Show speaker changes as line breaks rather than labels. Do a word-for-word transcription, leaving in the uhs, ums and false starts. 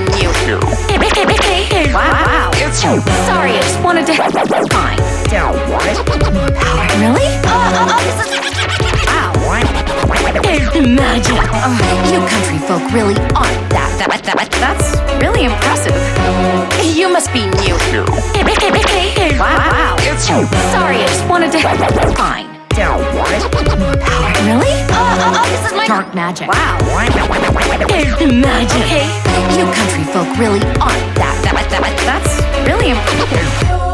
new here. Wow. It's sorry, I just wanted to. Fine. More power. Really? Uh, uh, uh, this is. Wow. Magic. Uh, you country folk really aren't that. That, that. That's really impressive. You must be new here. Wow. It's sorry, I just wanted to. Fine. More power. Really? Uh, uh, uh, this is my dark magic. Wow. Magic. Okay. You country folk really aren't that. That, that. That's really impressive.